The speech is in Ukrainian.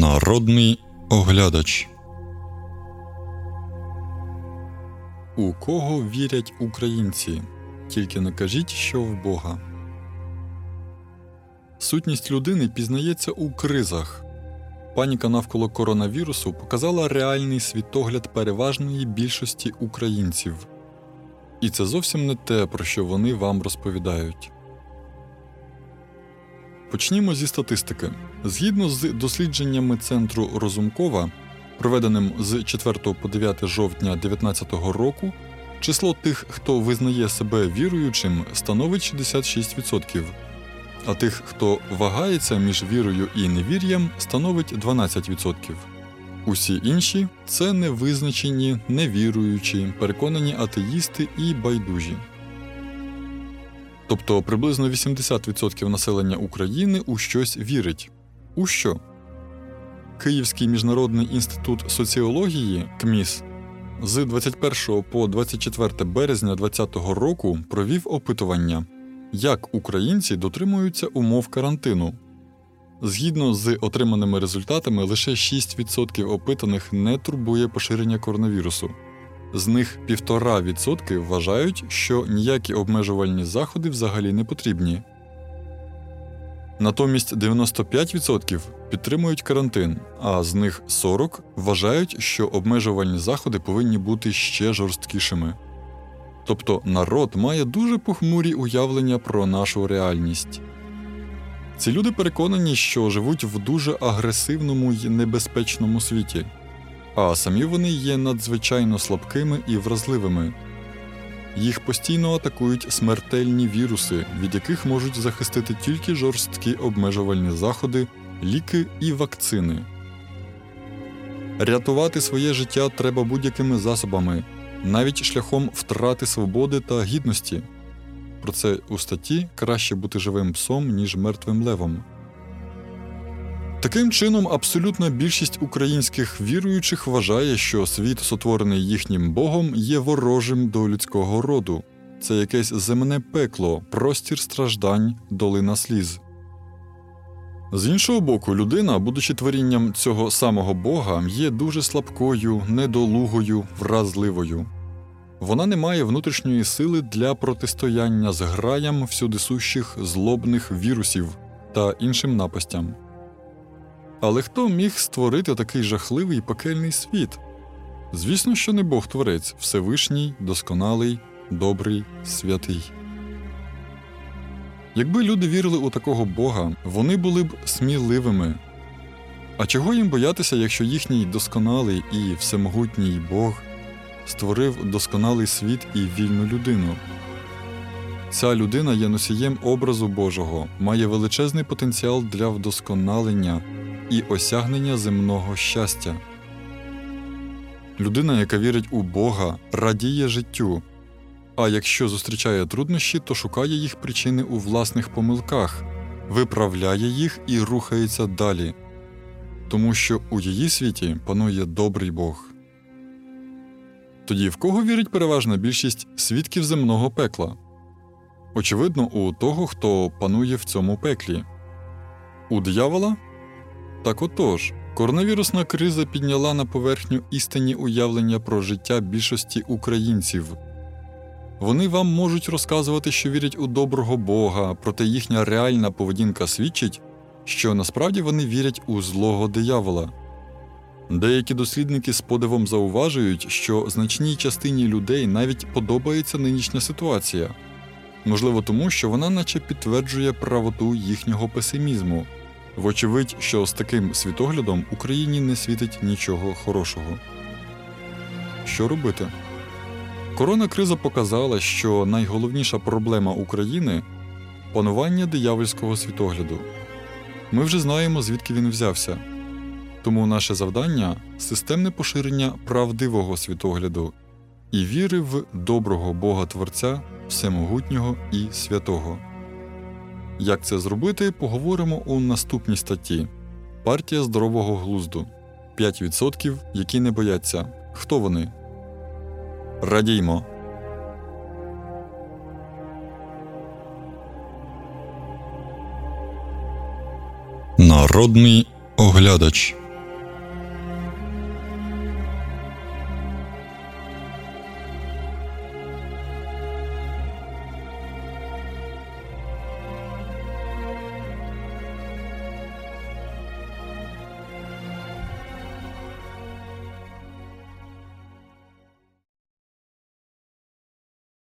Народний оглядач. У кого вірять українці? Тільки не кажіть, що в Бога. Сутність людини пізнається у кризах. Паніка навколо коронавірусу показала реальний світогляд переважної більшості українців. І це зовсім не те, про що вони вам розповідають. Почнімо зі статистики. Згідно з дослідженнями Центру Розумкова, проведеним з 4 по 9 жовтня 2019 року, число тих, хто визнає себе віруючим, становить 66%, а тих, хто вагається між вірою і невір'ям, становить 12%. Усі інші – це невизначені, невіруючі, переконані атеїсти і байдужі. Тобто приблизно 80% населення України у щось вірить. У що? Київський міжнародний інститут соціології КМІС з 21 по 24 березня 2020 року провів опитування, як українці дотримуються умов карантину. Згідно з отриманими результатами, лише 6% опитаних не турбує поширення коронавірусу. З них 1,5% вважають, що ніякі обмежувальні заходи взагалі не потрібні. Натомість 95% підтримують карантин, а з них 40% вважають, що обмежувальні заходи повинні бути ще жорсткішими. Тобто народ має дуже похмурі уявлення про нашу реальність. Ці люди переконані, що живуть в дуже агресивному й небезпечному світі, а самі вони є надзвичайно слабкими і вразливими. Їх постійно атакують смертельні віруси, від яких можуть захистити тільки жорсткі обмежувальні заходи, ліки і вакцини. Рятувати своє життя треба будь-якими засобами, навіть шляхом втрати свободи та гідності. Про це у статті «Краще бути живим псом, ніж мертвим левом». Таким чином, абсолютна більшість українських віруючих вважає, що світ, сотворений їхнім Богом, є ворожим до людського роду. Це якесь земне пекло, простір страждань, долина сліз. З іншого боку, людина, будучи творінням цього самого Бога, є дуже слабкою, недолугою, вразливою. Вона не має внутрішньої сили для протистояння зграям всюдисущих злобних вірусів та іншим напастям. Але хто міг створити такий жахливий пекельний світ? Звісно, що не Бог-творець, Всевишній, досконалий, добрий, святий. Якби люди вірили у такого Бога, вони були б сміливими. А чого їм боятися, якщо їхній досконалий і всемогутній Бог створив досконалий світ і вільну людину? Ця людина є носієм образу Божого, має величезний потенціал для вдосконалення і осягнення земного щастя. Людина, яка вірить у Бога, радіє життю, а якщо зустрічає труднощі, то шукає їх причини у власних помилках, виправляє їх і рухається далі, тому що у її світі панує добрий Бог. Тоді в кого вірить переважна більшість свідків земного пекла? Очевидно, у того, хто панує в цьому пеклі. У диявола? Так отож, коронавірусна криза підняла на поверхню істинні уявлення про життя більшості українців. Вони вам можуть розказувати, що вірять у доброго Бога, проте їхня реальна поведінка свідчить, що насправді вони вірять у злого диявола. Деякі дослідники з подивом зауважують, що значній частині людей навіть подобається нинішня ситуація. Можливо тому, що вона наче підтверджує правоту їхнього песимізму. Вочевидь, що з таким світоглядом Україні не світить нічого хорошого. Що робити? Коронакриза показала, що найголовніша проблема України – панування диявольського світогляду. Ми вже знаємо, звідки він взявся. Тому наше завдання – системне поширення правдивого світогляду і віри в доброго Бога-творця, всемогутнього і святого. Як це зробити, поговоримо у наступній статті. Партія здорового глузду. 5%, які не бояться. Хто вони? Радіймо! Народний оглядач.